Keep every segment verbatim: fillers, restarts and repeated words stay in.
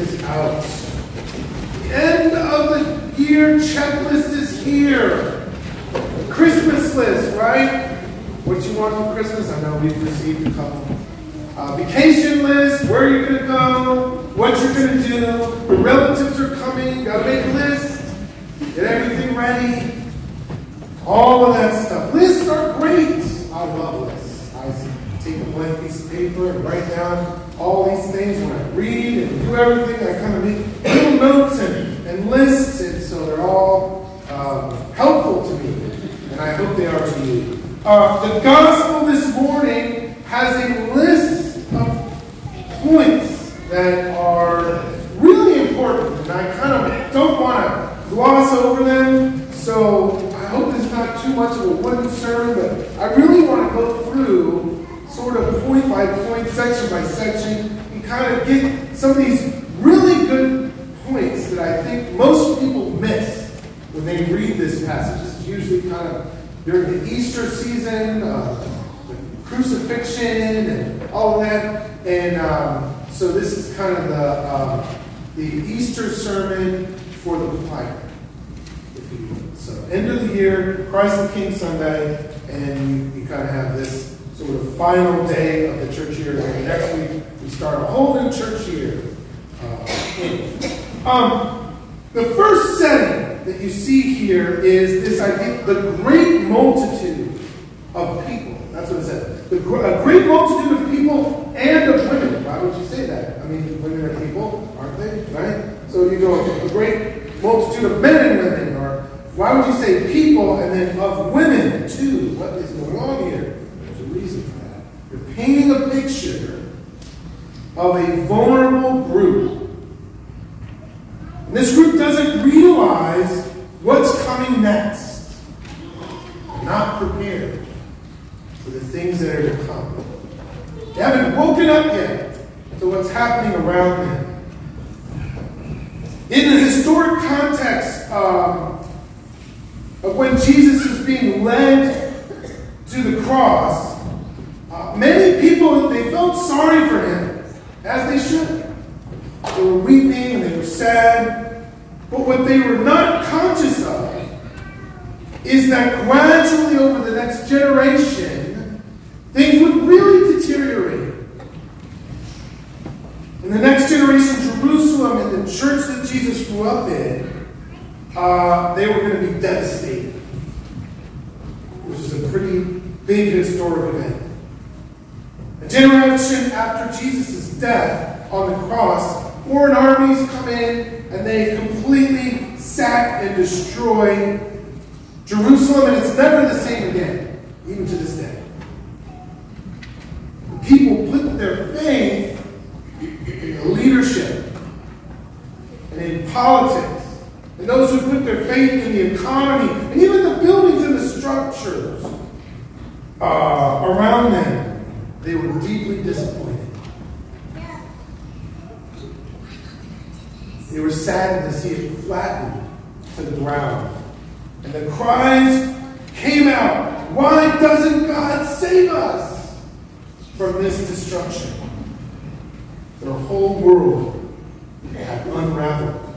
is out. The end of the year checklist is here. Christmas list, right? What you want for Christmas? I know we've received a couple. Uh, vacation list, where you're going to go, what you're going to do. The relatives are coming, you got to make a list, get everything ready. All of that stuff. Lists are great. I love lists. I take a blank piece of paper and write down all these things when I read and do everything. I kind of make little notes and, and lists, and so they're all um, helpful to me, and I hope they are to you. Uh, the gospel this morning has a list of points that are really important, and I kind of don't want to gloss over them, so I hope it's not too much of a wooden sermon, but I really want to go through sort of point by point, section by section, and kind of get some of these really good points that I think most people miss when they read this passage. This is usually kind of during the Easter season, uh, the crucifixion, and all of that. And um, so this is kind of the um, the Easter sermon for the choir, if you will. So end of the year, Christ the King Sunday, and you, you kind of have this sort of final day of the church year. And next week we start a whole new church year. Uh, um, the first setting that you see here is this idea, the great multitude of people. That's what it says. The, a great multitude of people and of women. Why would you say that? I mean, women are people, aren't they? Right? So you go, a great multitude of men and women. Or why would you say people and then of women too? What is going on here? There's a reason for that. You're painting a picture of a vulnerable group. And this group doesn't realize what's coming next. They're not prepared for the things that are to come. They haven't woken up yet to what's happening around them. In the historic context um, of when Jesus is being led to the cross, uh, many people, they felt sorry for him, as they should. They were weeping and they were sad. But what they were not conscious of is that gradually over the next generation, things would really deteriorate. In the next generation, Jerusalem and the church that Jesus grew up in, uh, they were going to be devastated. Which is a pretty big historic event. A generation after Jesus' death on the cross, foreign armies come in and they completely sack and destroy Jerusalem, and it's never the same again, even to this day. People put their faith in the leadership and in politics, and those who put their faith in the economy, and even the buildings and the structures uh, around them, they were deeply disappointed. They were saddened to see it flattened to the ground. And the cries came out, why doesn't God save us from this destruction? Their whole world had unraveled.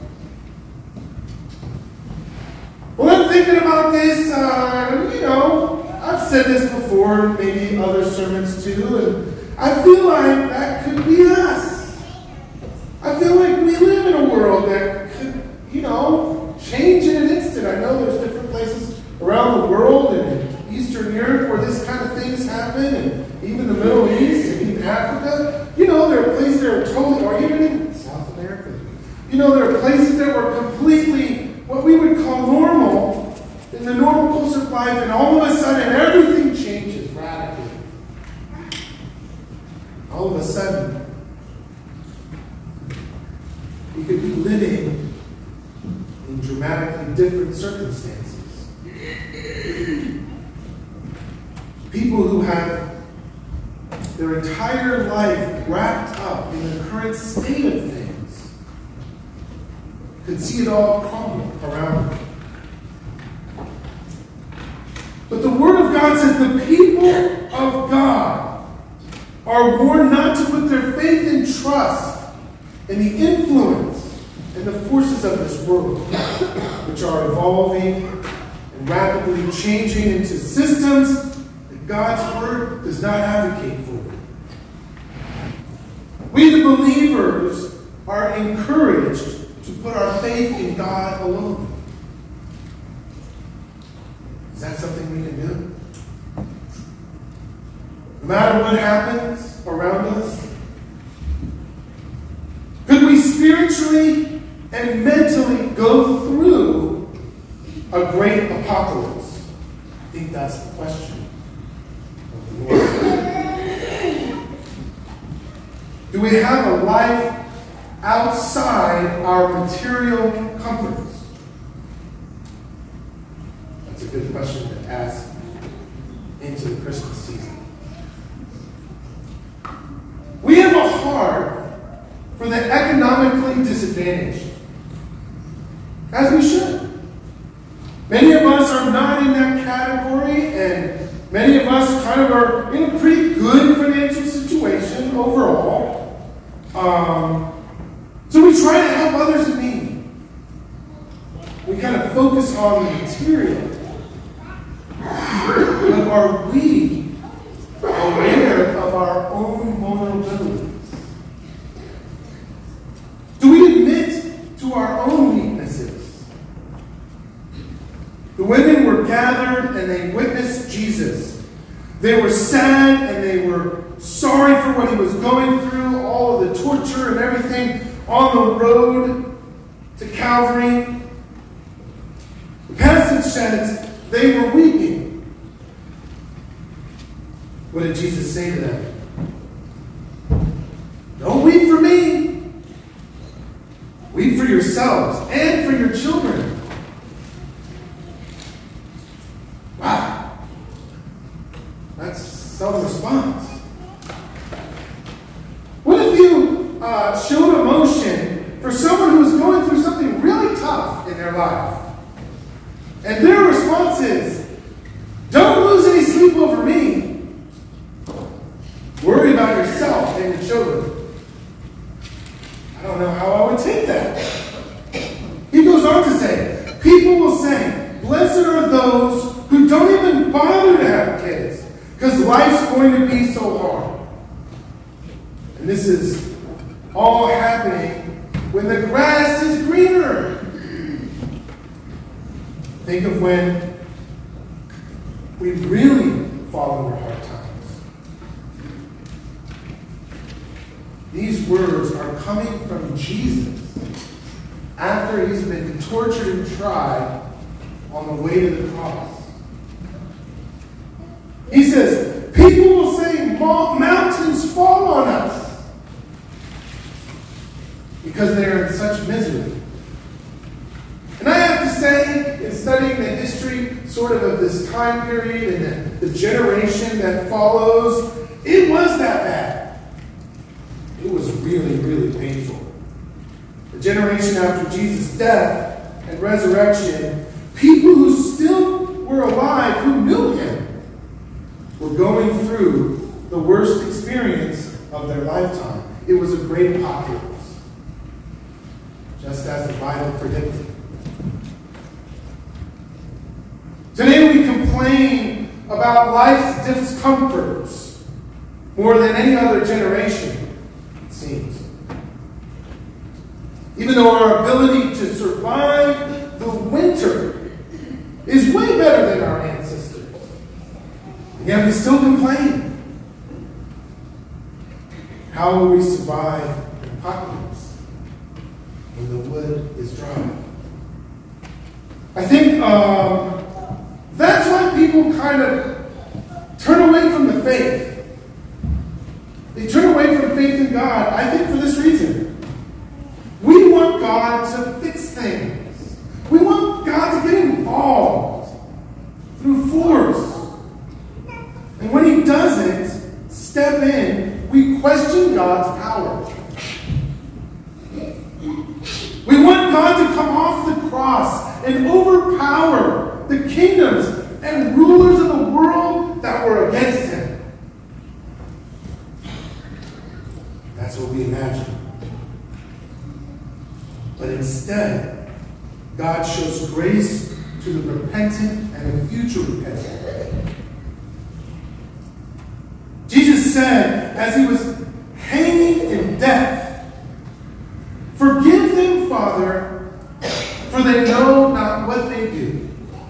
Well, I'm thinking about this, uh, you know, I've said this before, maybe other sermons too, and I feel like that could be us. I feel like we live in a world that could, you know, change in an instant. I know there's different places around the world and in Eastern Europe where this kind of things happen, and even the Middle East and even Africa. You know, there are places that are totally, or even in South America. You know, there are places that were completely what we would call normal in the normal course of life, and all of a sudden everything changes radically. All of a sudden, we could be living in dramatically different circumstances. People who have their entire life wrapped up in the current state of things could see it all crumble around them. But the Word of God says the people of God are warned not to put their faith and trust and the influence and the forces of this world, which are evolving and rapidly changing into systems that God's Word does not advocate for. We, the believers, are encouraged to put our faith in God alone. Is that something we can do? No matter what happens around us? Could we spiritually and mentally go through a great apocalypse? I think that's the question of the Lord. Do we have a life outside our material comforts? That's a good question to ask into the Christmas season. We have a heart for the economically disadvantaged, as we should. Many of us are not in that category, and many of us kind of are in a pretty good financial situation overall. Um, so we try to help others in need. We kind of focus on the material. But are we aware of our own vulnerabilities? Do we admit to our own weaknesses? The women were gathered and they witnessed Jesus. They were sad and they were sorry for what he was going through, all of the torture and everything on the road to Calvary. The passage says they were weeping. What did Jesus say to them? Don't weep for me. Weep for yourselves and for your children. Wow. That's some response. What if you uh, showed emotion for someone who was going through something really tough in their life? And their response is, don't lose any sleep over me. Worry about yourself and your children. I don't know how I would take that. He goes on to say, people will say, blessed are those who don't even bother to have kids, because life's going to be so hard. And this is all happening when the grass is greener. Think of when we really fall into hard times. These words are coming from Jesus after he's been tortured and tried on the way to the cross. He says, people will say mountains fall on us because they're in such misery. And I have to say, in studying the history sort of of this time period and the, the generation that follows, it was that bad. It was really, really painful. The generation after Jesus' death and resurrection, people who still were alive, who knew him, were going through the worst experience of their lifetime. It was a great apocalypse, just as the Bible predicted. Today we complain about life's discomforts more than any other generation. Seems. Even though our ability to survive the winter is way better than our ancestors, and yet we still complain. How will we survive an apocalypse when the wood is dry? I think um, that's why people kind of turn away from the faith. They turn away from faith in God, I think, for this reason. We want God to fix things. We want God to get involved through force. And when he doesn't step in, we question God's power. We want God to come off the cross and overpower the kingdoms and rulers of the world that were against him. That's what we imagine. But instead, God shows grace to the repentant and the future repentant. Jesus said, as he was hanging in death, "Forgive them, Father, for they know not what they do."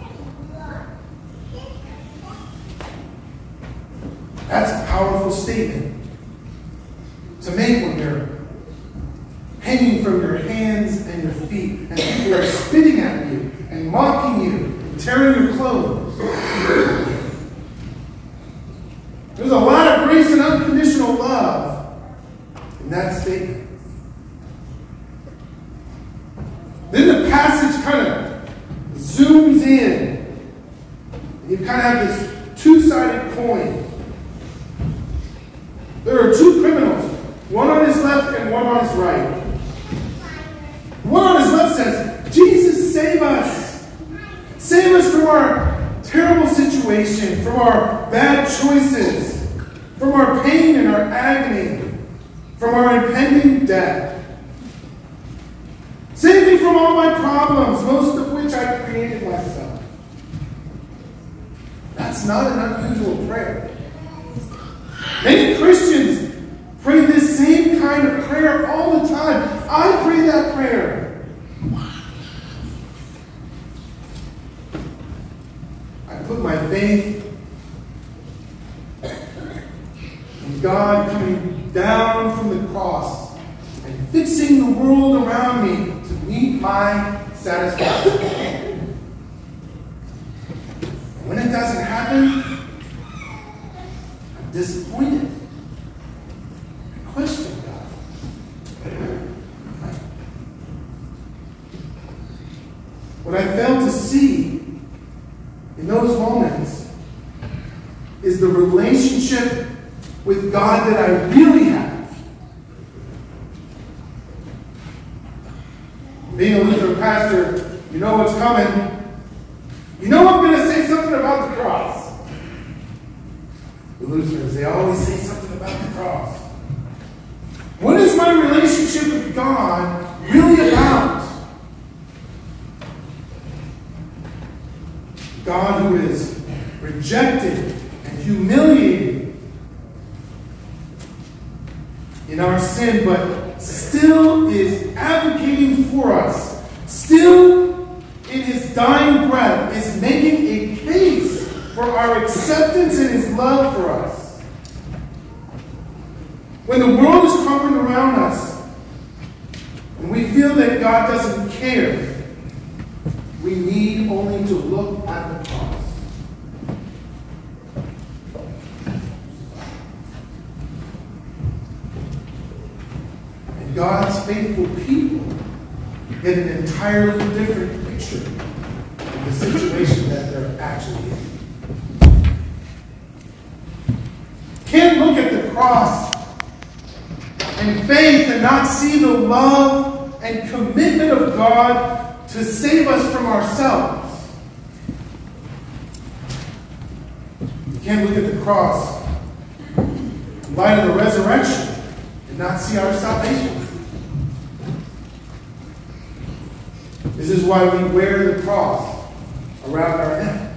That's a powerful statement to make when you're hanging from your hands and your feet, and people are spitting at you and mocking you and tearing your clothes. There's a lot of grace and unconditional love in that statement. Then the passage kind of zooms in, and you kind of have this two-sided coin. There are two criminals, one on his left and one on his right. The one on his left says, "Jesus, save us. Save us from our terrible situation, from our bad choices, from our pain and our agony, from our impending death. Save me from all my problems, most of which I created myself." That's not an unusual prayer. Many Christians pray this same kind of prayer all the time. I pray that prayer. I put my faith in God coming down from the cross and fixing the world around me to meet my satisfaction. When it doesn't happen, I'm disappointed. I question God. What I fail to see in those moments is the relationship with God that I really have. Being a Lutheran pastor, you know what's coming. You know I'm going to say something about the cross. The Lutherans, they always say something about the cross. What is my relationship with God really about? God who is rejected and humiliated in our sin, but still is advocating for us, still in his dying breath is making a case for our acceptance and his love for us. When the world is crumbling around us and we feel that God doesn't care, we need only to look at the cross. And God's faithful people get an entirely different picture of the situation that they're actually in. Can't look at the cross and faith and not see the love and commitment of God to save us from ourselves. You can't look at the cross in light of the resurrection and not see our salvation. This is why we wear the cross around our neck.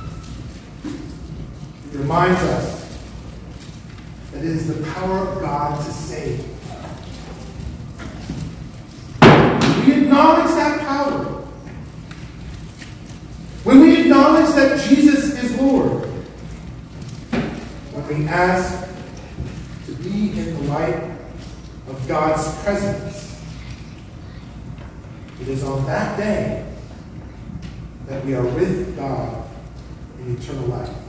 It reminds us that it is the power of God to save. We acknowledge that power. When we acknowledge that Jesus is Lord, when we ask to be in the light of God's presence, it is on that day that we are with God in eternal life.